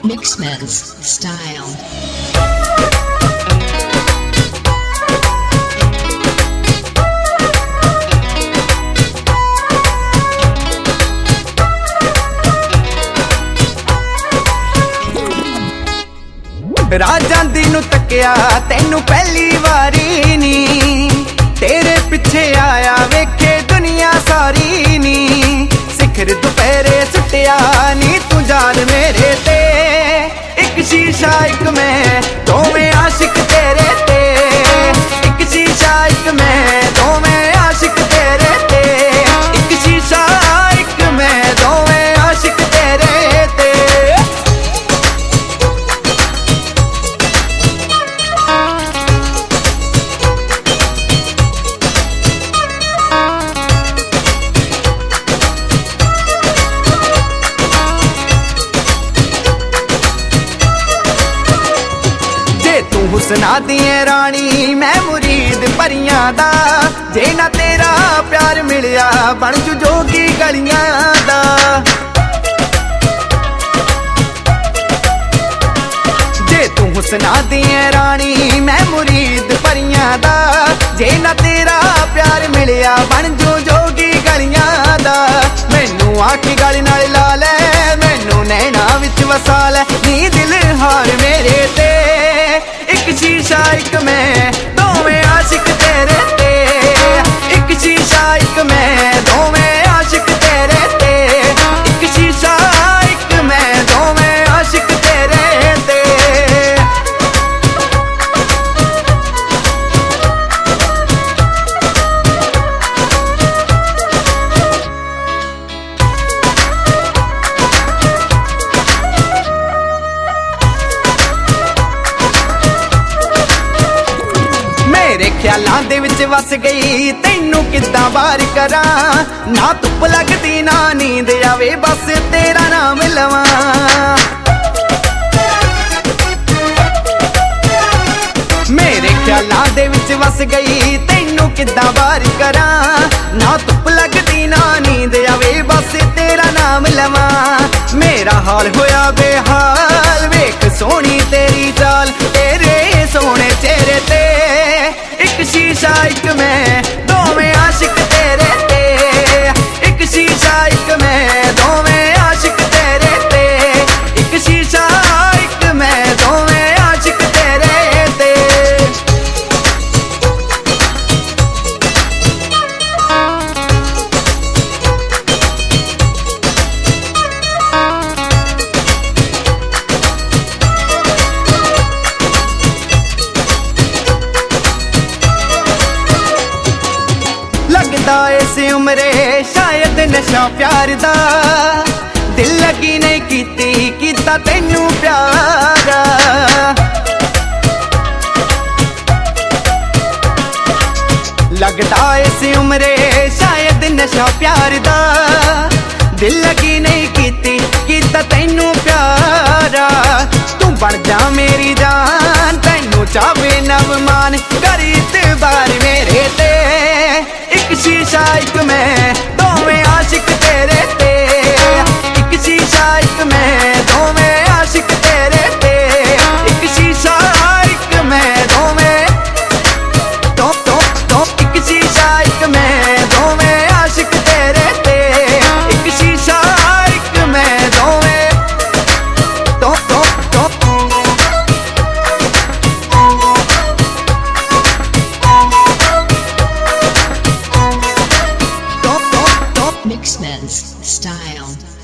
Mixman's style. राजां दी नूं तक्किया तैनू पहली वारी नी, तेरे पिछे आया वेखे दुनिया सारी नी। सिखर दुपहरे सुटिया नी तू जान मेरे ते, एक शीशा एक मैं दोवें आशिक तेरे ते। एक शीशा एक मैं दोवें आशिक तेरे ते। एक शीशा एक मैं दोवें आशिक तेरे ते। हुस्ना दिए रानी मैं मुरीद परियां दा, जे ना तेरा प्यार मिलिया बन जू जोगी गलियां दा। जे तू हुस्ना दिए रानी मैं मुरीद परियां दा, जे ना तेरा प्यार मिलिया बन जू जोगी गलियां दा। मैनू आखी गल नाल ला लै, मैनू नैना विच वसा लै, नी दिल हार मेरे ते। एक शीशा एक मैं दोवें आशिक तेरे ते। एक शीशा एक मैं दोवें आशिक तेरे ते। एक शीशा एक मैं दोवें आशिक तेरे ते। मेरे ख्यालां दे विच वस गई तैनू किद्दां बार करां, ना धुप लगदी ना नींद आवे बस तेरा नाम लवां। मेरे ख्यालां दे विच वस गई तैनू किद्दां बार करां, ना धुप लगदी ना नींद आवे बस तेरा नाम लवां। मेरा हाल होया बेहाल वेख सोहनी तेरी चाल, तेरे सोहने चेहरे ते। एक शीशा एक मैं दोवें आशिक तेरे ते। एक शीशा एक मैं दोवें आशिक तेरे ते। एक शीशा एक मैं दोवें आशिक तेरे ते। लगदा इस उम्रे शायद नशा प्यार दा, दिल लगी नहीं कीती कीता तैनू प्यारा। लगदा इस उम्रे शायद नशा प्यार दा, दिल लगी नहीं कीती कीता तैनू प्यारा। तू बन जा मेरी जान तैनू चावे नव मान, कर इतबार मेरे ते। एक शीशा एक मैं दोवें आशिक तेरे ते। एक शीशा एक मैं दोवें आशिक तेरे ते। एक शीशा एक मैं दोवें तो एक शीशा एक मैं दोवें आशिक तेरे ते। एक शीशा एक मैं दोवें तो Mixman's style.